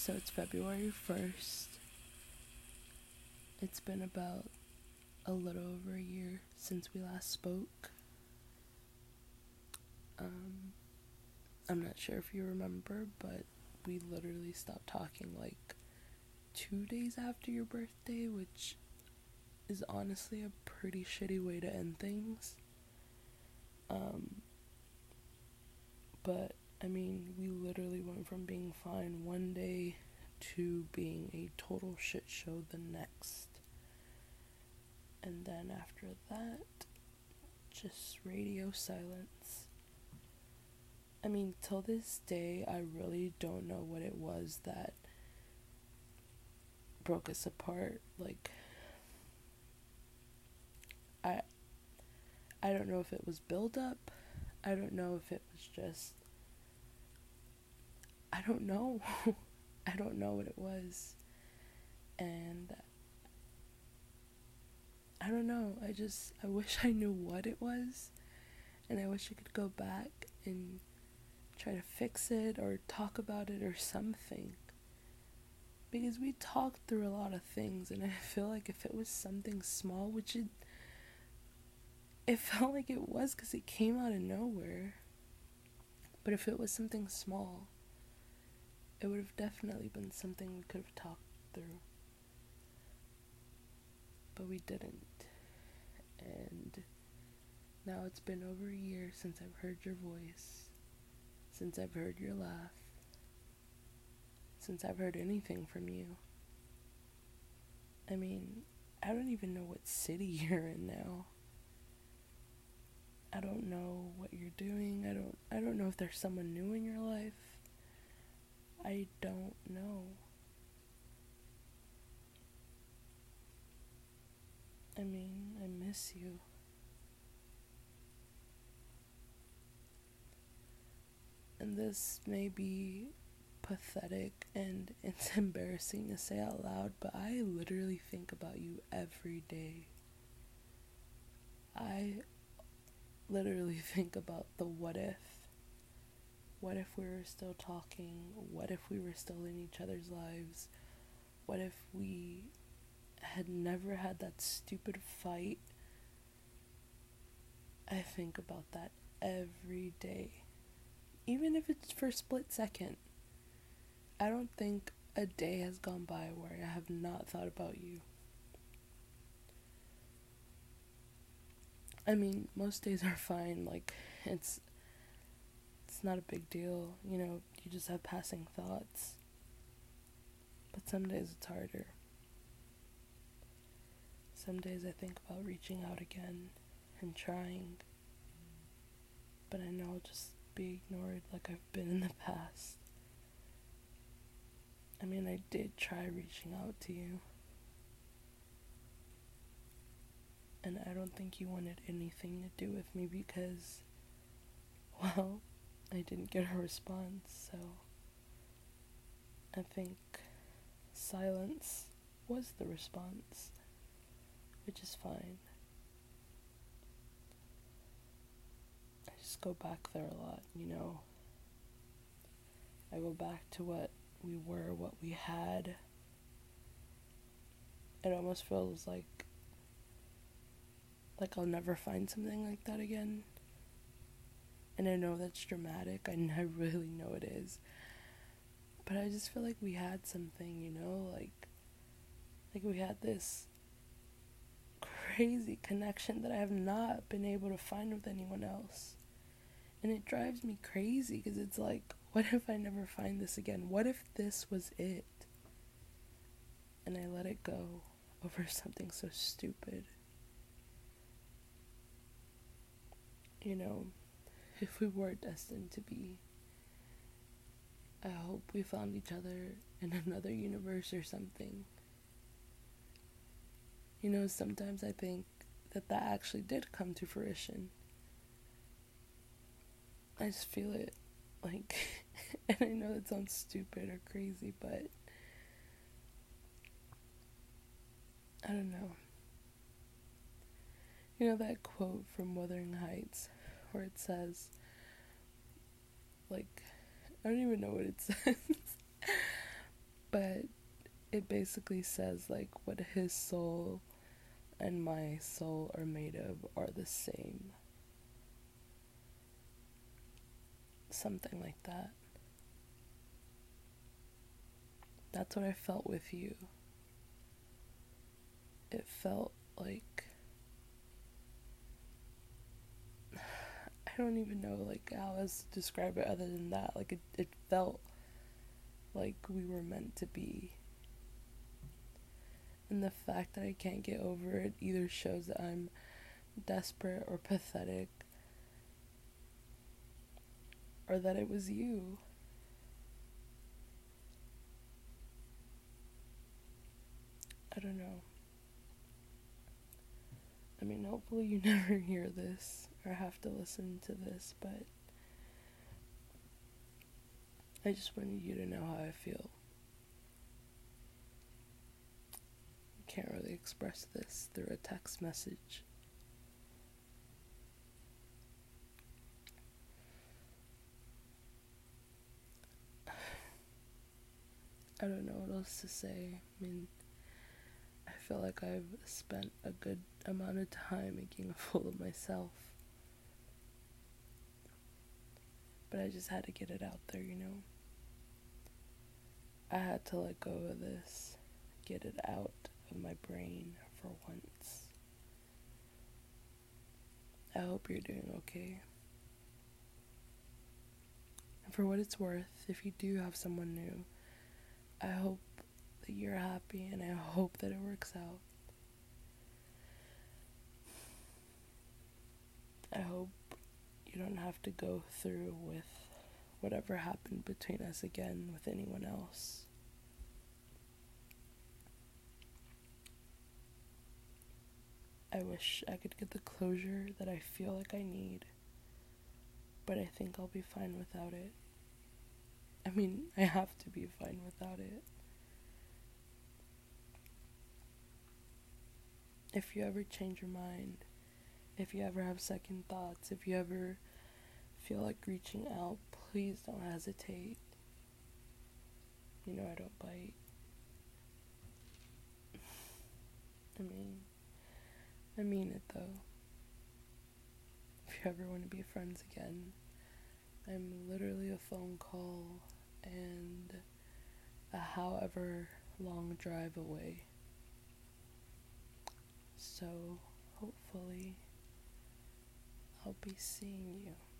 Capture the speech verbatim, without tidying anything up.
So it's February first. It's been about a little over a year since we last spoke. Um, I'm not sure if you remember, but we literally stopped talking like two days after your birthday, which is honestly a pretty shitty way to end things. Um, but, I mean, we literally went from being fine one day to being a total shit show the next. And then after that, just radio silence. I mean, till this day, I really don't know what it was that broke us apart. Like, I, I don't know if it was build-up. I don't know if it was just, I don't know. I don't know what it was. And I don't know. I just, I wish I knew what it was. And I wish I could go back and try to fix it or talk about it or something. Because we talked through a lot of things, and I feel like if it was something small, which it, it felt like it was because it came out of nowhere. But if it was something small, it would have definitely been something we could have talked through. But we didn't. And now it's been over a year since I've heard your voice, since I've heard your laugh, since I've heard anything from you. I mean, I don't even know what city you're in now. I don't know what you're doing. I don't I don't know if there's someone new in your life. I don't know. I mean, I miss you. And this may be pathetic and it's embarrassing to say out loud, but I literally think about you every day. I literally think about the what if. What if we were still talking? What if we were still in each other's lives? What if we had never had that stupid fight? I think about that every day. Even if it's for a split second. I don't think a day has gone by where I have not thought about you. I mean, most days are fine. Like, it's it's not a big deal. You know, you just have passing thoughts. But some days it's harder. Some days I think about reaching out again and trying. But I know I'll just be ignored like I've been in the past. I mean, I did try reaching out to you. And I don't think you wanted anything to do with me because, well, I didn't get a response, so I think silence was the response, which is fine. I just go back there a lot, you know. I go back to what we were, what we had. It almost feels like like I'll never find something like that again. And I know that's dramatic. I, I really know it is. But I just feel like we had something, you know, like like we had this crazy connection that I have not been able to find with anyone else. And it drives me crazy because it's like, what if I never find this again? What if this was it? And I let it go over something so stupid. You know, if we were destined to be, I hope we found each other in another universe or something. You know, sometimes I think that that actually did come to fruition. I just feel it, like, and I know it sounds stupid or crazy, but I don't know. You know that quote from Wuthering Heights where it says, like, I don't even know what it says, But it basically says like what his soul and my soul are made of are the same. Something like that. That's what I felt with you. It felt like, I don't even know like how else to describe it other than that. Like it, it felt like we were meant to be. And the fact that I can't get over it either shows that I'm desperate or pathetic, or that it was you. I don't know. I mean, hopefully you never hear this or have to listen to this, but I just wanted you to know how I feel. I can't really express this through a text message. I don't know what else to say. I mean, I feel like I've spent a good amount of time making a fool of myself. But I just had to get it out there, you know? I had to let go of this, get it out of my brain for once. I hope you're doing okay. And for what it's worth, if you do have someone new, I hope that you're happy and I hope that it works out. I hope you don't have to go through with whatever happened between us again with anyone else. I wish I could get the closure that I feel like I need, but I think I'll be fine without it. I mean, I have to be fine without it. If you ever change your mind, if you ever have second thoughts, if you ever feel like reaching out, please don't hesitate. You know I don't bite. I mean, I mean it though. If you ever want to be friends again, I'm literally a phone call and a however long drive away. So, hopefully, I'll be seeing you.